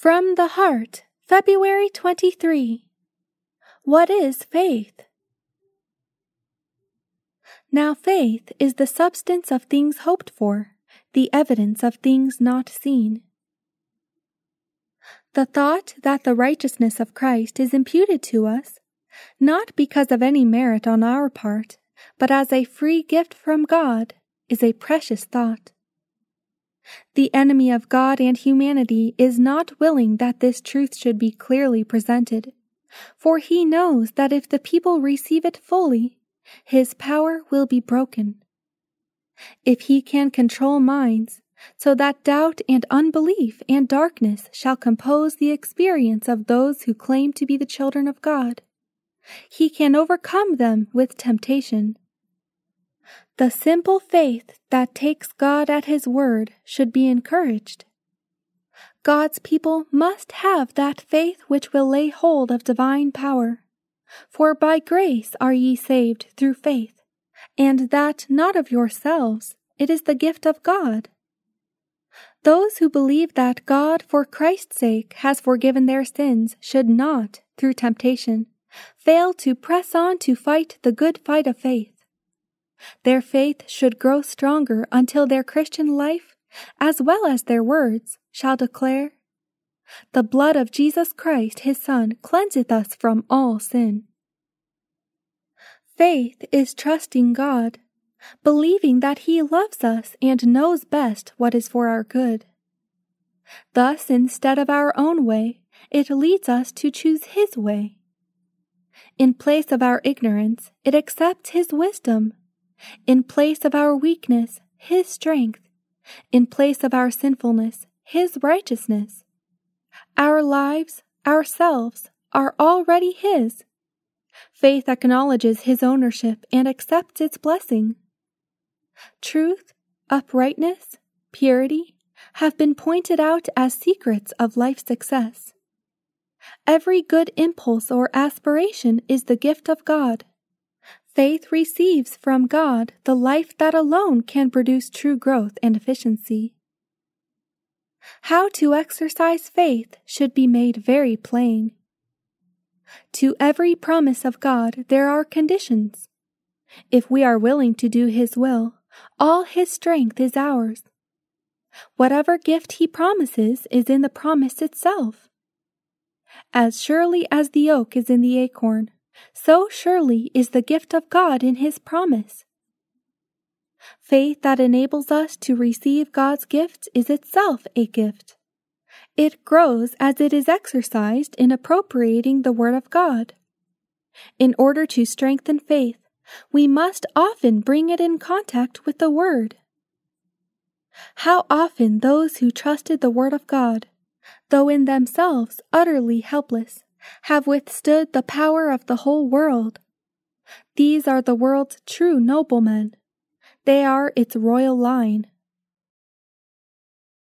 From the Heart, February 23. What is faith? Now faith is the substance of things hoped for, the evidence of things not seen. The thought that the righteousness of Christ is imputed to us, not because of any merit on our part, but as a free gift from God, is a precious thought. The enemy of God and humanity is not willing that this truth should be clearly presented, for he knows that if the people receive it fully, his power will be broken. If he can control minds, so that doubt and unbelief and darkness shall compose the experience of those who claim to be the children of God, he can overcome them with temptation. The simple faith that takes God at His word should be encouraged. God's people must have that faith which will lay hold of divine power. For by grace are ye saved through faith, and that not of yourselves, it is the gift of God. Those who believe that God for Christ's sake has forgiven their sins should not, through temptation, fail to press on to fight the good fight of faith. Their faith should grow stronger until their Christian life, as well as their words, shall declare, "The blood of Jesus Christ his Son cleanseth us from all sin." Faith is trusting God, believing that He loves us and knows best what is for our good. Thus, instead of our own way, it leads us to choose His way. In place of our ignorance, it accepts His wisdom. In place of our weakness, His strength. In place of our sinfulness, His righteousness. Our lives, ourselves, are already His. Faith acknowledges His ownership and accepts its blessing. Truth, uprightness, purity have been pointed out as secrets of life's success. Every good impulse or aspiration is the gift of God. Faith receives from God the life that alone can produce true growth and efficiency. How to exercise faith should be made very plain. To every promise of God there are conditions. If we are willing to do His will, all His strength is ours. Whatever gift He promises is in the promise itself. As surely as the oak is in the acorn, so surely is the gift of God in His promise. Faith that enables us to receive God's gifts is itself a gift. It grows as it is exercised in appropriating the Word of God. In order to strengthen faith, we must often bring it in contact with the Word. How often those who trusted the Word of God, though in themselves utterly helpless, have withstood the power of the whole world. These are the world's true noblemen. They are its royal line.